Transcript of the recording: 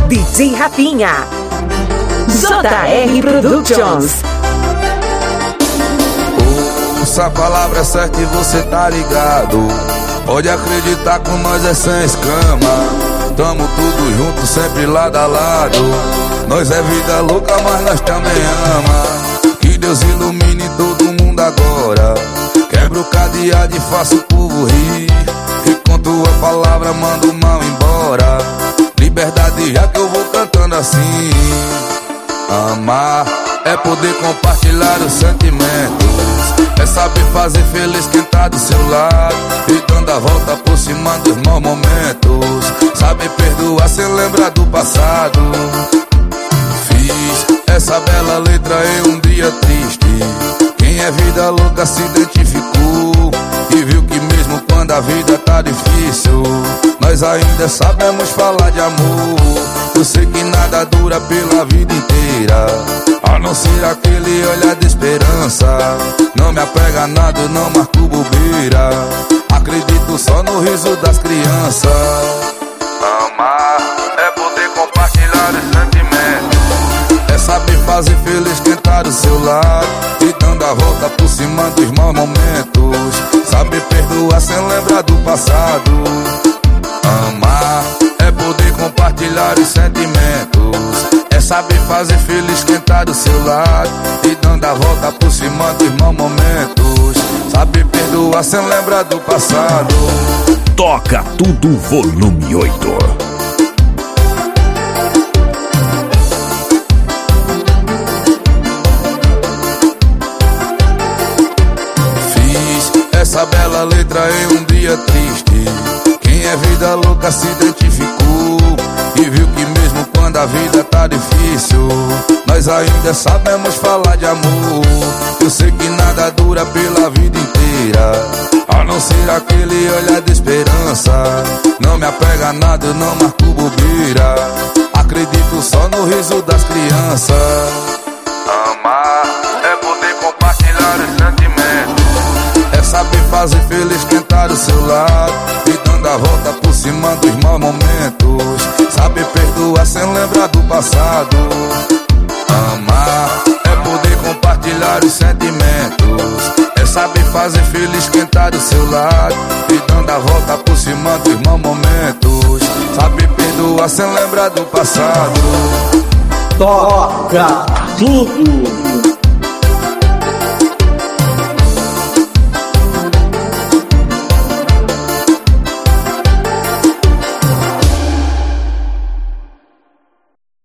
DJ Rafinha, JR Productions. Ouça a palavra certa e você tá ligado. Pode acreditar, com nós é sem escama. Tamo tudo junto, sempre lado a lado. Nós é vida louca, mas nós também ama. Que Deus ilumine todo mundo agora. Quebra o cadeado e faça o povo rir. E com tua palavra manda o mal embora. Liberdade, já que eu vou cantando assim. Amar é poder compartilhar os sentimentos. É saber fazer feliz quem tá do seu lado. E dando a volta por cima dos maus momentos. Saber perdoar sem lembrar do passado. Fiz essa bela letra em um dia triste. Quem é vida louca se identificou e viu que mesmo quando a vida tá difícil, nós ainda sabemos falar de amor. Eu sei que nada dura pela vida inteira, a não ser aquele olhar de esperança. Não me apega a nada, eu não marco bobeira. Acredito só no riso das crianças. Amar é poder compartilhar os sentimentos. É saber fazer feliz quem tá do seu lado. E dando a volta por cima dos maus momentos. Saber perdoar sem lembrar do passado. Amar é poder compartilhar os sentimentos. É saber fazer feliz quem tá do seu lado. E dando a volta por cima dos maus momentos. Saber perdoar sem lembrar do passado. Toca tudo volume 8. Essa bela letra em um dia triste. Quem é vida louca se identificou e viu que mesmo quando a vida tá difícil, nós ainda sabemos falar de amor. Eu sei que nada dura pela vida inteira, a não ser aquele olhar de esperança. Não me apega a nada, eu não marco bobeira. Acredito só no riso das crianças. Amar é poder compartilhar os sentimentos. É saber fazer feliz quem tá do seu lado. E dando a volta por cima dos maus momentos. Saber perdoar sem lembrar do passado. Amar é poder compartilhar os sentimentos. É saber fazer feliz quem tá do seu lado. E dando a volta por cima dos maus momentos. Saber perdoar sem lembrar do passado. Toca tudo.